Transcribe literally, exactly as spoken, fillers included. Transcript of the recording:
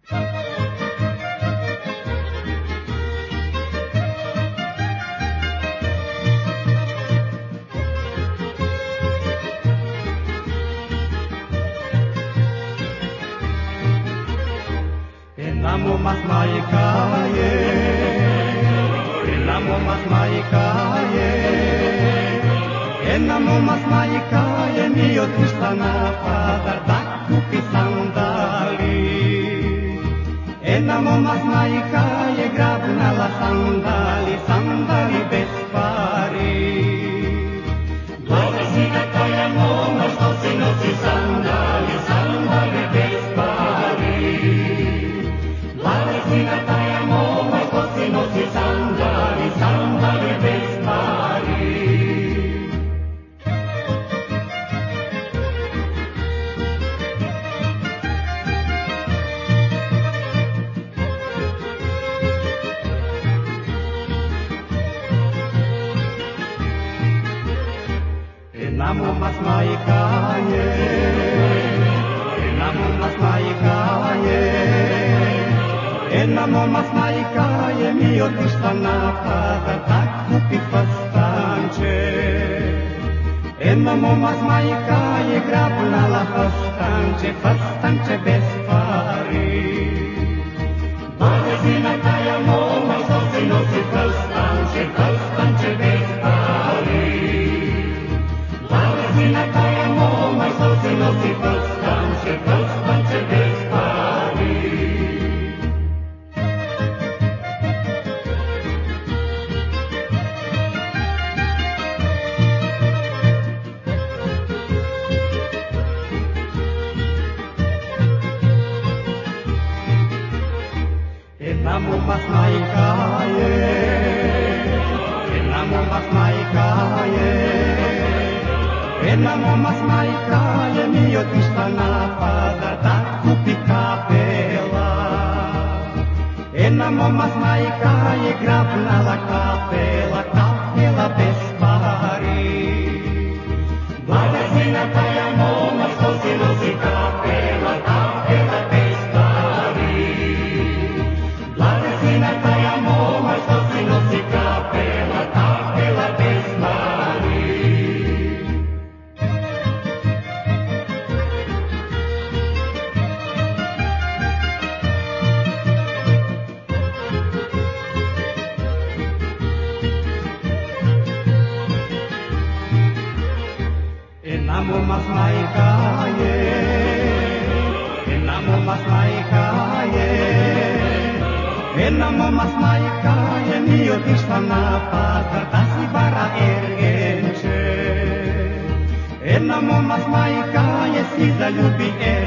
Enamo mas maikaye, enamo mas maikaye, enamo mas maikaye, mio tristana padar daku pisandali. Enamo mas maikaye, grabna la sandali, sandali bez pari. Dvadesina taja moma, što si nosi sandali, sandali bez pari. Dvadesina taja moma, što si nosi sandali, sandali bez pari. Enamo mas maikaye, enamo mas maikaye, enamo mas maikaye, mio tristana padar daku pifastanče. Enamo mas maikaye, grabna la fastanče, fastanče bez pari. Dvadesina taja moma, što si nosi fastanče, fastanče bez pari. Dvadesina taja moma, što si nosi fastanče, fastanče bez pari. Enamo mas maikaye, enamo mas maikaye, enamo mas maikaye, mio tristana padar daku pikapela. Enamo mas maikaye, grabna la kapela, kapela bez pari. Dvadesina taja moma, što si nosi kapela, kapela bez pari. Dvadesina taja moma, što si nosi kapela, kapela bez pari. Enamo mas maikaye, enamo mas maikaye, enamo mas maikaye, mio tristana padar dasi bara ergenče. Enamo mas maikaye, si zaljubi